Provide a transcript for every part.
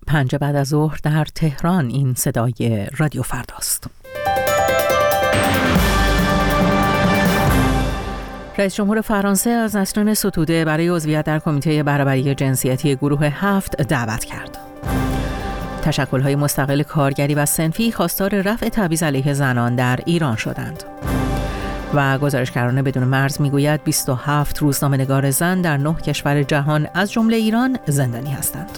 5 بعد از ظهر در تهران. این صدای رادیو فرداست. رئیس جمهور فرانسه از نسرین ستوده برای عضویت در کمیته برابری جنسیتی گروه 7 دعوت کرد. تشکل‌های مستقل کارگری و صنفی خواستار رفع تبعیض علیه زنان در ایران شدند. و گزارشگران بدون مرز میگوید 27 روزنامه‌نگار زن در 9 کشور جهان از جمله ایران زندانی هستند.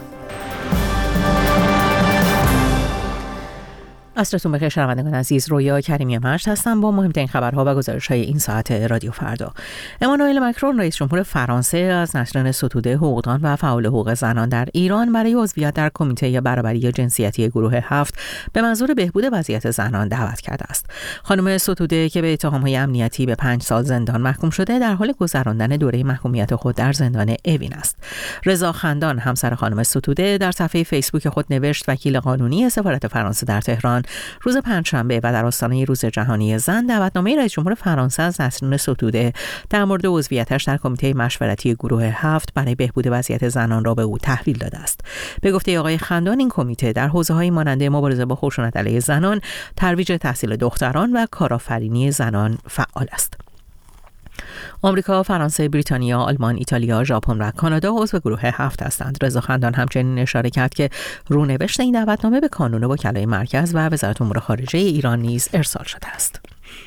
عصرتون بخیر شنوندگان عزیز، رویا کریمی مجد هستم با مهمترین خبرها و گزارش‌های این ساعت رادیو فردا. امانوئل مکرون رئیس جمهور فرانسه از نسرین ستوده حقوقدان و فعال حقوق زنان در ایران برای عضویت در کمیته برابری جنسیتی گروه 7 به منظور بهبود وضعیت زنان دعوت کرده است. خانم ستوده که به اتهام‌های امنیتی به 5 سال زندان محکوم شده در حال گذراندن دوره محکومیت خود در زندان اوین است. رضا خندان همسر خانم ستوده در صفحه فیسبوک خود نوشت وکیل قانونی سفارت فرانسه در تهران روز پنجشنبه و در آستانه روز جهانی زن دعوتنامه رئیس جمهور فرانسه از نسرین ستوده در مورد عضویتش در کمیته مشورتی گروه 7 برای بهبود وضعیت زنان را به او تحویل داده است. به گفته آقای خندان این کمیته در حوزه‌های مانند مبارزه با خشونت علیه زنان، ترویج تحصیل دختران و کارآفرینی زنان فعال است. آمریکا، فرانسه، بریتانیا، آلمان، ایتالیا، ژاپن و کانادا عضو گروه 7 هستند. رضا خندان همچنین اشاره کرد که رونوشت این دعوتنامه به کانون وکلای مرکز و وزارت امور خارجه ایران نیز ارسال شده است.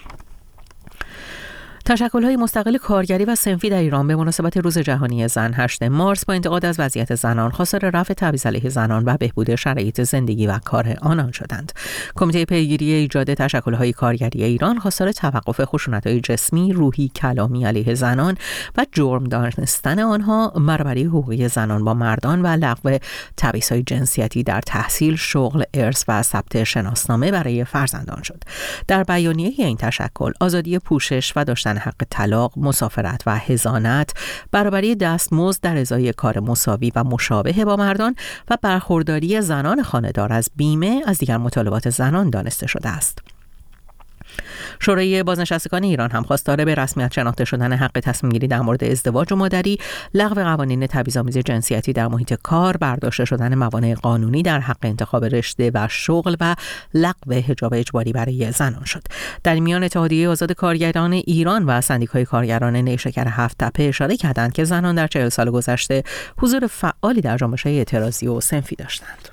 تشکل‌های مستقل کارگری و صنفی در ایران به مناسبت روز جهانی زن 8 مارس با انتقاد از وضعیت زنان خواستار رفع تبعیض علیه زنان و بهبود شرایط زندگی و کار آنان شدند. کمیته پیگیری ایجاد تشکل‌های کارگری ایران خواستار توقف خشونت‌های جسمی، روحی، کلامی علیه زنان و جرم دانستن آنها، برابری حقوقی زنان با مردان و لغو تبعیض‌های جنسیتی در تحصیل، شغل، ارث و ثبت شناسنامه برای فرزندان شد. در بیانیه این تشکل، آزادی پوشش و داشتن حق طلاق، مسافرت و حضانت، برابری دستمزد در ازای کار مساوی و مشابه با مردان و برخورداری زنان خانه‌دار از بیمه از دیگر مطالبات زنان دانسته شده است. شورای بازنشستگان ایران هم خواستار به رسمیت شناخته شدن حق تصمیم گیری در مورد ازدواج و مادری، لغو قوانین تبعیض‌آمیز جنسیتی در محیط کار، برداشته شدن موانع قانونی در حق انتخاب رشته و شغل و لغو حجاب اجباری برای زنان شد. در میان اتحادیه آزاد کارگران ایران و سندیکای کارگران نیشکر 7 تپه اشاره کردند که زنان در 40 سال گذشته حضور فعالی در جنبش‌های اعتراضی و صنفی داشتند.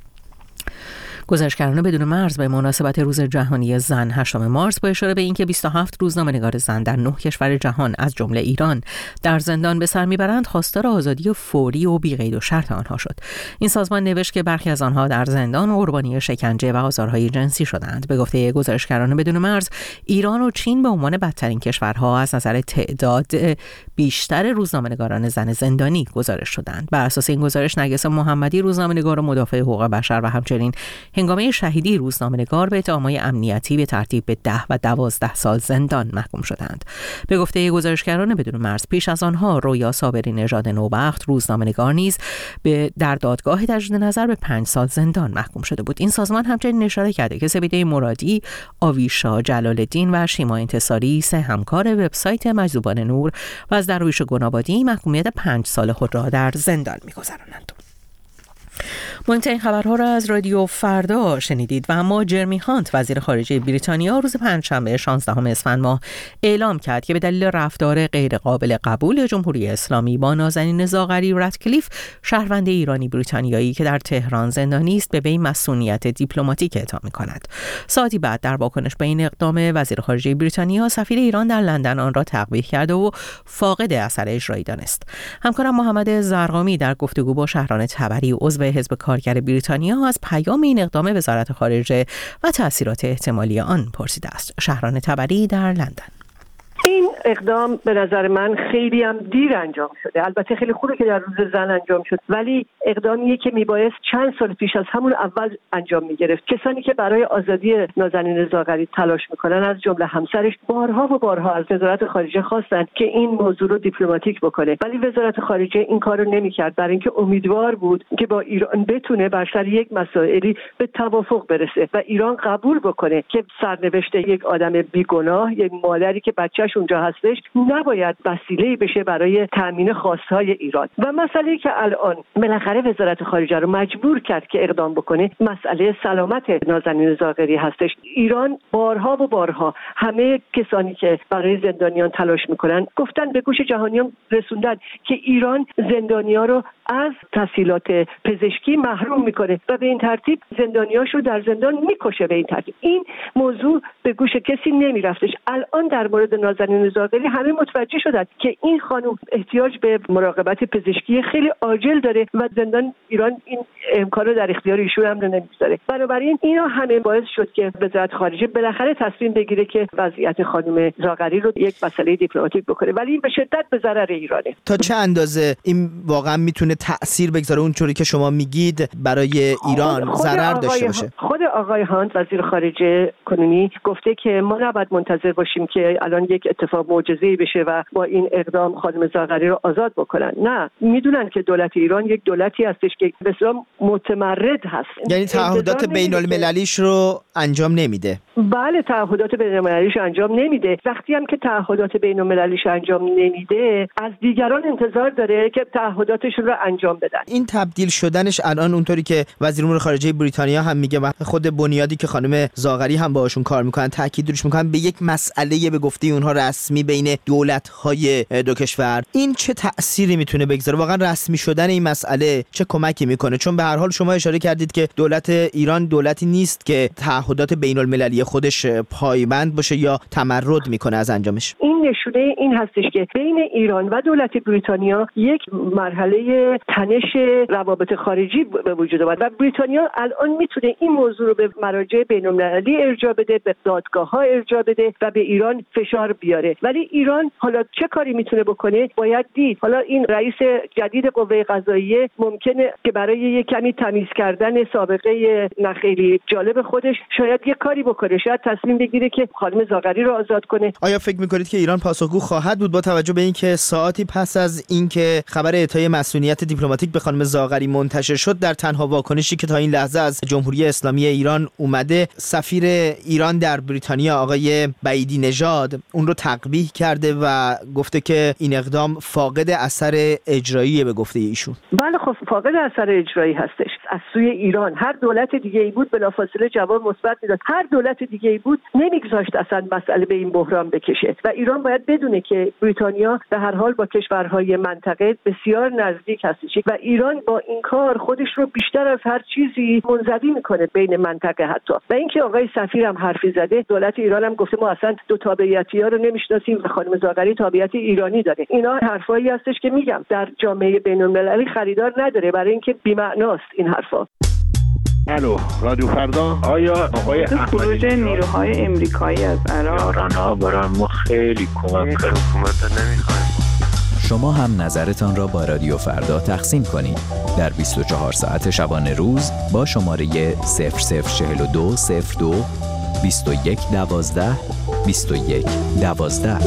گزارشگران بدون مرز به مناسبت روز جهانی زن 8 مارس با اشاره به اینکه 27 روزنامه‌نگار زن در 9 کشور جهان از جمله ایران در زندان به سر میبرند، خواستار آزادی فوری و بی‌قید و شرط آنها شد. این سازمان نوشت که برخی از آنها در زندان قربانی شکنجه و آزارهای جنسی شدند. به گفته گزارشگران بدون مرز، ایران و چین به عنوان بدترین کشورها از نظر تعداد بیشتر روزنامه‌نگاران زن زندانی گزارش شدند. بر اساس این گزارش، نرگس محمدی روزنامه‌نگار و مدافع حقوق بشر و همچنین هنگامه شهیدی روزنامه‌نگار به اتهام‌های امنیتی به ترتیب به 10 و 12 سال زندان محکوم شدند. به گفته گزارشگران بدون مرز، پیش از آنها رویا صابری نژاد نوبخت روزنامه‌نگار نیز در دادگاه تجدید نظر به 5 سال زندان محکوم شده بود. این سازمان همچنین اشاره کرده که سپیده مرادی، آویشا جلال‌الدین و شیما انتصاری، 3 همکار وبسایت مجذوبان نور و از درویش گنابادی محکومیت 5 سال خود را در زندان می‌گذرانند. مهمترین خبرها را از رادیو فردا شنیدید. و اما جرمی هانت وزیر خارجه بریتانیا روز پنجشنبه 16 اسفند ماه اعلام کرد که به دلیل رفتار غیر قابل قبول جمهوری اسلامی با نازنین زاغری رادکلیف، شهروند ایرانی بریتانیایی که در تهران زندانی است، به وی مسئولیت دیپلماتیک اعطا می‌کند. ساعتی بعد در واکنش به این اقدام وزیر خارجه بریتانیا، سفیر ایران در لندن آن را تقبیح کرده و فاقد اثر اجرایی دانست. همکارم محمد زرقامی در گفتگو با شهران تبری عضو حزب کارگر بریتانیا از پیام این اقدام وزارت خارجه و تأثیرات احتمالی آن پرسیده است. شهران تبری در لندن: این اقدام به نظر من خیلی هم دیر انجام شده. البته خیلی خوبه که در روز زن انجام شد، ولی اقدامیه که میبایست چند سال پیش از همون اول انجام میگرفت. کسانی که برای آزادی نازنین زاغری تلاش میکنن، از جمله همسرش، بارها و بارها از وزارت خارجه خواستن که این موضوع رو دیپلماتیک بکنه، ولی وزارت خارجه این کارو نمیکرد، برای اینکه امیدوار بود که با ایران بتونه بر سر یک مسائلی به توافق برسه و ایران قبول بکنه که سرنوشت یک آدم بیگناه، یک مادری که بچه‌ش اونجا هستش نباید وسیله‌ای بشه برای تامین خواست‌های ایران. و مسئله‌ای که الان بالاخره وزارت خارجه رو مجبور کرد که اقدام بکنه مسئله سلامت نازنین زاغری هستش. ایران بارها و بارها همه کسانی که برای زندانیان تلاش میکنن گفتن، به گوش جهانیان رسوندن که ایران زندانیان رو از تسهیلات پزشکی محروم میکنه و به این ترتیب زندانیاش رو در زندان میکشه. به این ترتیب این موضوع به گوش کسی نمیرفتش. الان در مورد نازنین زاغری همه متوجه شدن که این خانم احتیاج به مراقبت پزشکی خیلی عاجل داره و زندان ایران این امکان رو در اختیار ایشون هم نمیذاره. بنابراین اینا همه باعث شد که وزارت خارجه بالاخره تصمیم بگیره که وضعیت خانم زاغری رو یک مسئله دیپلماتیک بکنه، ولی این به شدت به ضرر ایرانه. تا چه اندازه این واقعا میتونه تأثیر بگذاره اونطوری که شما میگید برای ایران ضرر داشته باشه؟ خود آقای هانت وزیر خارجه کنونی گفته که ما نباید منتظر باشیم که الان یک اتفاق معجزه‌ای بشه و با این اقدام خانم زاغری رو آزاد بکنن. نه، میدونن که دولت ایران یک دولتی هستش که بسیار متمرد هست، یعنی تعهدات بین‌المللیش رو انجام نمیده. بله، تعهدات بین‌المللیش انجام نمیده. وقتی هم که تعهدات بین‌المللیش انجام نمیده، از دیگران انتظار داره که تعهداتشون رو انجام بدن. این تبدیل شدنش الان اونطوری که وزیر امور خارجه بریتانیا هم میگه و خود بنیادی که خانم زاغری هم باهاشون کار میکنن تاکید روش میکنن به یک مسئله به گفته اونها رسمی بین دولت‌های دو کشور. این چه تأثیری میتونه بگذاره؟ واقعا رسمی شدن این مسئله چه کمکی میکنه؟ چون به هر حال شما اشاره کردید که دولت ایران دولتی نیست که تعهدات بین‌المللی خودش پایبند باشه یا تمرد میکنه از انجامش. این نشونه این هستش که بین ایران و دولت بریتانیا یک مرحله تنش روابط خارجی به وجود اومد و بریتانیا الان میتونه این موضوع رو به مراجع بین‌المللی ارجاع بده، به دادگاه‌ها ارجاع بده و به ایران فشار بیاره. ولی ایران حالا چه کاری میتونه بکنه باید دید. حالا این رئیس جدید قوه قضاییه ممکنه که برای یک کمی تمیز کردن سابقه نخیلی جالب خودش شاید یک کاری بکنه، شاید تصمیم بگیره که خانم زاغری رو آزاد کنه. آیا فکر می‌کنید که ایران پاسخگو خواهد بود با توجه به اینکه ساعتی پس از اینکه خبر اعطای مسئولیت دیپلماتیک به خانم زاغری منتشر شد، در تنها واکنشی که تا این لحظه از جمهوری اسلامی ایران اومده سفیر ایران در بریتانیا آقای بعیدی نژاد اون رو تقبیح کرده و گفته که این اقدام فاقد اثر اجرایی به گفته ایشون؟ بله، خب فاقد اثر اجرایی هستش از سوی ایران. هر دولت دیگه‌ای بود بلافاصله جواب مثبت میداد. هر دولت دیگه‌ای بود نمیگذاشت اصلا مسئله به این بحران بکشه و ایران باید بدونه که بریتانیا به هر حال با کشورهای منطقه بسیار نزدیک هستش و ایران با این کار خودش رو بیشتر از هر چیزی منزوی میکنه بین منطقه حتی. و اینکه آقای سفیر هم حرفی زده، دولت ایران هم گفته ما اصلا دو تابعیتی‌ها رو نمیشناسیم و خانم زاغری تابعیت ایرانی داره. اینا حرفایی هستش که میگم در جامعه بین‌المللی خریدار نداره، برای اینکه بی‌معناست این حرفا. الو، رادیو فردا. آیا آقای خروج نیروهای امریکایی از عراق ها برای ما خیلی کمک کرد. حکومت نمیخوایم. شما هم نظرتان را با رادیو فردا تقسیم کنید در 24 ساعت شبانه روز با شماره 0042 02 21 12 21 12.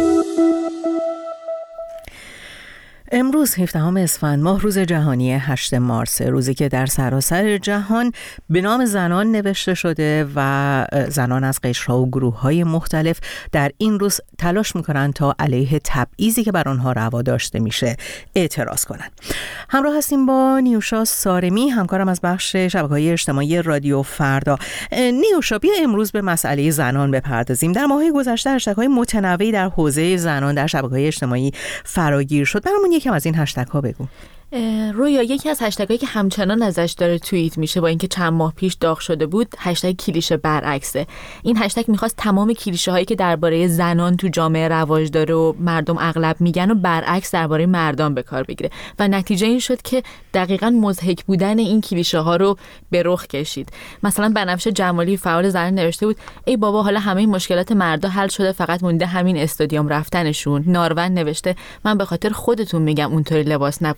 امروز 17 اسفند ماه روز جهانی 8 مارس، روزی که در سراسر جهان به نام زنان نوشته شده و زنان از قشرها و گروه‌های مختلف در این روز تلاش می‌کنند تا علیه تبعیضی که بر آنها روا داشته میشه اعتراض کنند. همراه هستیم با نیوشا سارمی، همکارم از بخش شبکه‌های اجتماعی رادیو فردا. نیوشا، بیا امروز به مسئله زنان بپردازیم. در ماه‌های گذشته هشتگ‌های متنوعی در حوزه زنان در شبکه‌های اجتماعی فراگیر شد. برامون یکم از این هشتگ‌ها بگو. رویا، یکی از هشتگ‌هایی که همچنان ازش داره توییت میشه با اینکه چند ماه پیش داغ شده بود، هشتگ کلیشه برعکسه. این هشتگ میخواست تمام کلیشه هایی که درباره زنان تو جامعه رواج داره و مردم اغلب میگن و برعکس درباره مردان به کار بگیره و نتیجه این شد که دقیقاً مضحک بودن این کلیشه ها رو به رخ کشید. مثلا بنفشه جمالی فعال زنان نوشته بود ای بابا حالا همه مشکلات مردا حل شده، فقط مونده همین استادیوم رفتنشون. نارون نوشته من به خاطر خودتون میگم اونطوری لباس نپوشین،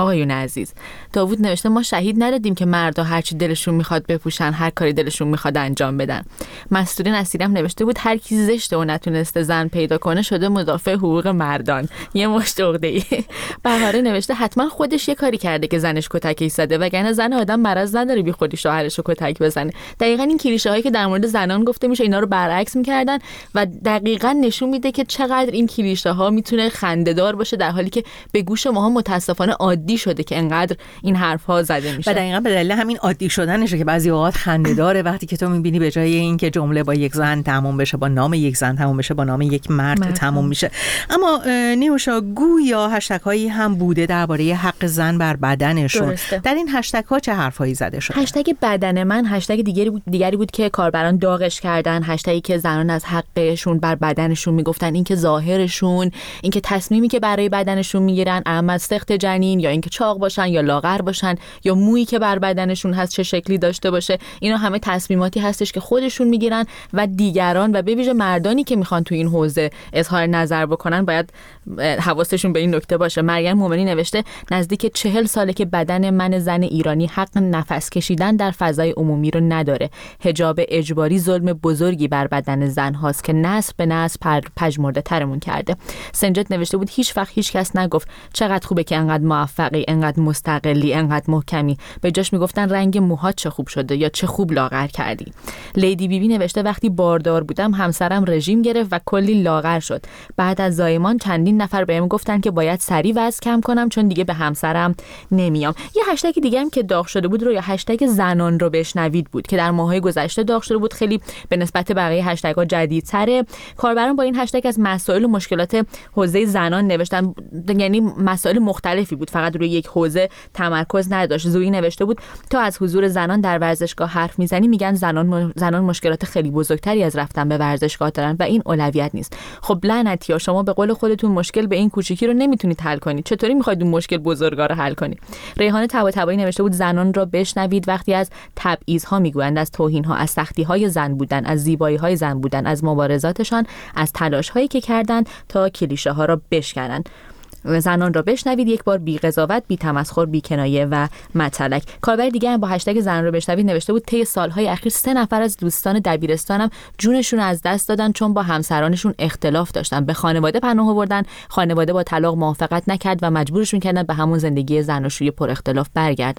آقایون عزیز، داوود نوشته ما شهید ندادیم که مردا هر چی دلشون میخواد بپوشن، هر کاری دلشون میخواد انجام بدن. مستوری نصیرم نوشته بود هر کی زشته و نتونسته زن پیدا کنه شده مدافع حقوق مردان. یه مشت عقده‌ای. بهاره نوشته حتما خودش یه کاری کرده که زنش کتکی زده، وگرنه زن آدم مرض نداره بی خودی شوهرش رو کتک بزنه. دقیقاً این کلیشه هایی که در مورد زنان گفته میشه اینا رو برعکس میکردن و دقیقاً نشون میده که چقدر این کلیشه ها میتونه خنده‌دار باشه، در حالی که به گوش ماها متاسفانه عادی شده که انقدر این حرف ها زده میشه. و دقیقاً به دلیل همین عادی شدنشه که بعضی اوقات خنده‌داره وقتی که تو میبینی به جای اینکه جمله با یک زن تموم بشه با نام یک زن تموم بشه با نام یک مرد تموم میشه. اما نیوشا گویا هشتگ هایی هم بوده درباره حق زن بر بدنشون. درسته. در این هشتگ ها چه حرفایی زده شده؟ هشتگ بدن من هشتگ دیگری بود که کاربران داغش کردن، هشتگی که زنان از حقشون بر بدنشون میگفتن، اینکه ظاهرشون، اینکه تصمیمی که برای بدنشون میگیرن اما سخت جنین یا اینکه چاق باشن یا لاغر باشن یا مویی که بر بدنشون هست چه شکلی داشته باشه، اینا همه تصمیماتی هستش که خودشون میگیرن و دیگران و به ویژه مردانی که میخوان تو این حوزه اظهار نظر بکنن باید حواسشون به این نکته باشه. مریم مومنی نوشته نزدیک 40 ساله که بدن من زن ایرانی حق نفس کشیدن در فضای عمومی رو نداره. حجاب اجباری ظلم بزرگی بر بدن زن هاست که نسل به نسل پژمرده ترمون کرده. سنجد نوشته بود هیچ وقت هیچ کس نگفت چقدر خوبه که انقدر موفقی، انقدر مستقلی، انقدر محکمی. به جاش میگفتن رنگ موهات چه خوب شده یا چه خوب لاغر کردی. لیدی بیبی نوشته وقتی باردار بودم همسرم رژیم گرفت و کلی لاغر شد. بعد از زایمان چندین نفر بهم گفتن که باید سریع وزن کم کنم چون دیگه به همسرم نمیام. یه هشتگ دیگه هم که داغ شده بود یا هشتگ زنان رو بشنوید بود که در ماه‌های گذشته داغ شده بود، خیلی به نسبت بقیه هشتگ‌ها جدیدتره. کاربران با این هشتگ از مسائل و مشکلات حوزه زنان نوشتن، یعنی مسائل مختلفی بود، فقط روی یک حوزه تمرکز نداشت. زویی نوشته بود تا از حضور زنان در ورزشگاه حرف میزنی میگن زنان مشکلات خیلی بزرگتری از رفتن به ورزشگاه دارن و این اولویت نیست. خب لعنتیا شما به قول خودتون مشکل به این کوچیکی رو نمیتونید حل کنید، چطوری میخواید اون مشکل بزرگا رو حل کنید؟ ریحانه طباطبایی نوشته بود زنان را بشنوید وقتی از تبعیض‌ها میگویند، از توهین‌ها، از سختی‌های زن بودن، از زیبایی‌های زن بودن، از مبارزاتشان، از تلاش‌هایی که کردن تا کلیشه‌ها را بشکنن. زنان را بشنوید، یک بار بی قضاوت، بی تمسخر، بی کنایه و مطلق. کاربر دیگه هم با هشتگ زن را بشنوید نوشته بود طی سالهای اخیر 3 نفر از دوستان دبیرستانم جونشون از دست دادن چون با همسرانشون اختلاف داشتن. به خانواده پناه آوردن، خانواده با طلاق موافقت نکرد و مجبورشون کردن به همون زندگی زناشویی پر اختلاف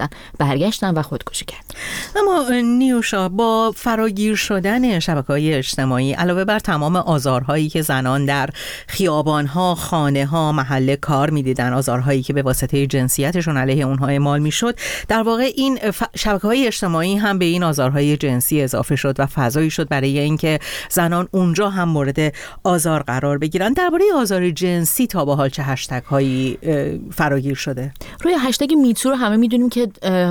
برگشتن و خودکشی کردن. اما نیوشا با فراگیر شدن شبکه‌های اجتماعی علاوه بر تمام آزارهایی که زنان در خیابان‌ها، خانه‌ها، محل کار میدیدن، آزارهایی که به واسطه جنسیتشون علیه اونها اعمال میشد، در واقع این شبکه‌های اجتماعی هم به این آزارهای جنسی اضافه شد و فضایی شد برای اینکه زنان اونجا هم مورد آزار قرار بگیرن. درباره آزار جنسی تا به حال چه هشتگ‌هایی فراگیر شده؟ روی هشتگ میتو رو همه میدونیم که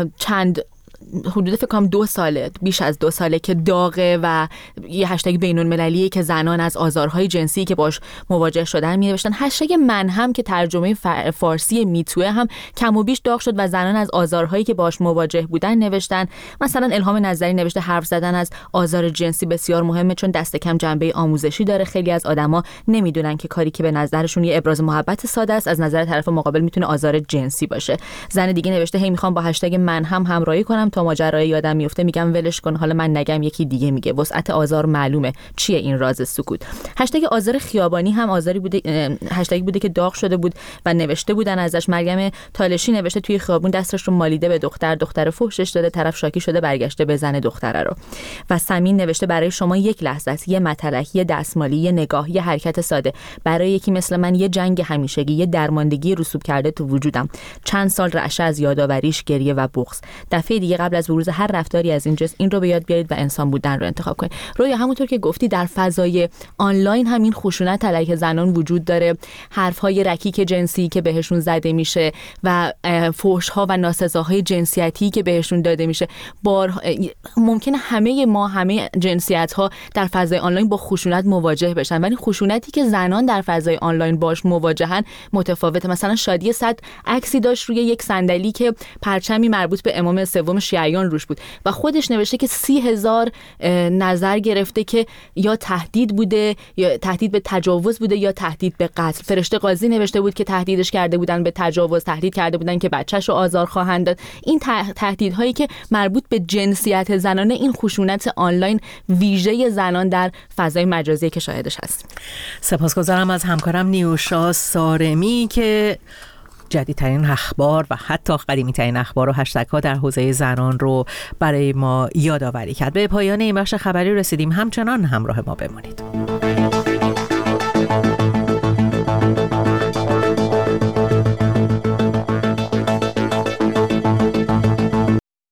حدود فکر کنم 2 ساله، بیش از 2 ساله که داغه و یه هشتگ بین‌المللیه که زنان از آزارهای جنسی که باش مواجه شدن می‌نوشتن. هشتگ من هم که ترجمه فارسی میتوه هم کم و بیش داغ شد و زنان از آزارهایی که باش مواجه بودن نوشتن. مثلا الهام نظری نوشته حرف زدن از آزار جنسی بسیار مهمه چون دست کم جنبه آموزشی داره. خیلی از آدما نمیدونن که کاری که به نظرشون یه ابراز محبت ساده است از نظر طرف مقابل میتونه آزار جنسی باشه. زن دیگه نوشته هی میخوام با هشتگ من هم همراهی کنم تا ماجرای یادم میفته میگم ولش کن، حالا من نگم یکی دیگه میگه، وسعت آزار معلومه، چیه این راز سکوت. هشتگ آزار خیابانی هم آزاری بوده، هشتگ بوده که داغ شده بود و نوشته بودن ازش. مریم تالشی نوشته توی خیابون دستش رو مالیده به دختر فحشش داده، طرف شاکی شده برگشته بزنه دختره رو. و سمین نوشته برای شما یک لحظه است، یه مطلق، یه دستمالی، یه نگاه، یه حرکت ساده، برای یکی مثل من یه جنگ همیشگی، یه درماندگی رسوب کرده تو وجودم، چند سال رعشه از یادآوریش، گریه و بغض. دفعه دیگه قبل از بروز هر رفتاری از این جنس این رو به یاد بیارید و انسان بودن رو انتخاب کنید. رویا همونطور که گفتی در فضای آنلاین همین خشونت علیه زنان وجود داره، حرف‌های رکیک جنسی که بهشون زده میشه و فحش‌ها و ناسزاهای جنسیتی که بهشون داده میشه. ممکنه همه جنسیت‌ها در فضای آنلاین با خشونت مواجه بشن، ولی خشونتی که زنان در فضای آنلاین باش مواجهن متفاوته. مثلا شادی صد عکسی داشت روی یک صندلی که پرچمی مربوط به امام سوم شیعه شیعیان روش بود و خودش نوشته که 30,000 نظر گرفته که یا تهدید بوده یا تهدید به تجاوز بوده یا تهدید به قتل. فرشته قاضی نوشته بود که تهدیدش کرده بودن به تجاوز، تهدید کرده بودن که بچه‌شو آزار خواهند داد. این تهدیدهایی که مربوط به جنسیت زنانه، این خشونت آنلاین ویژه زنان در فضای مجازی که شاهدش هستیم. سپاسگزارم از همکارم نیوشا سارمی که جدیدترین اخبار و حتی قدیمی‌ترین اخبار و هشتگ‌ها در حوزه زنان رو برای ما یادآوری کرد. به پایان این بخش خبری رسیدیم. همچنان همراه ما بمانید.